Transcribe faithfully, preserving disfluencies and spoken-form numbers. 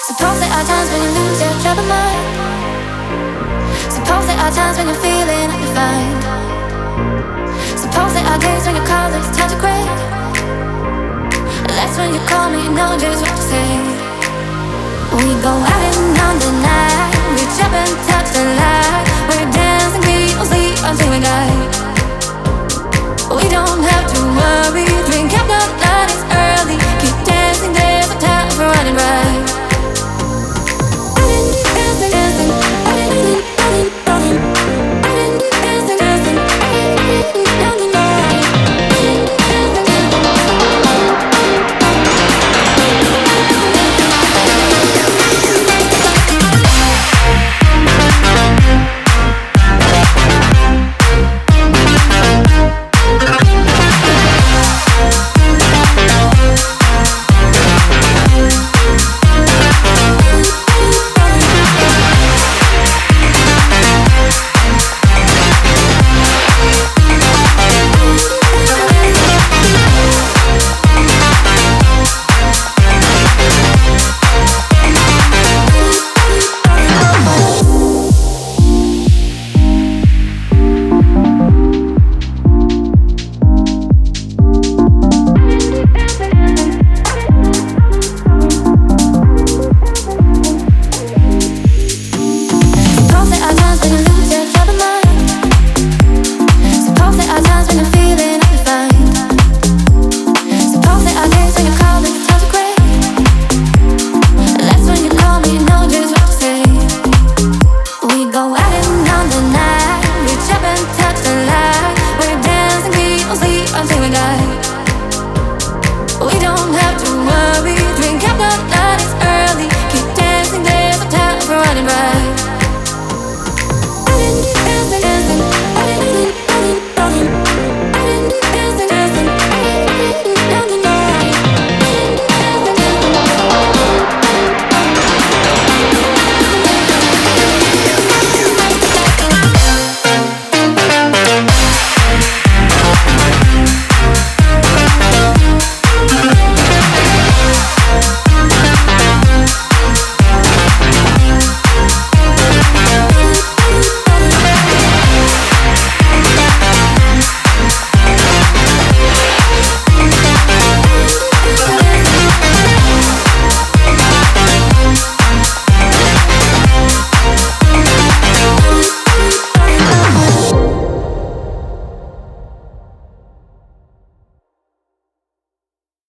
Suppose there are times when you lose your troubled mind. Suppose there are times when you're feeling undefined. Suppose there are days when you call this time to quit. That's when you call me and know just what to say. We go out and on the night, reach up and touch the light. We're dancing, we don't sleep until we die. We don't have to worry.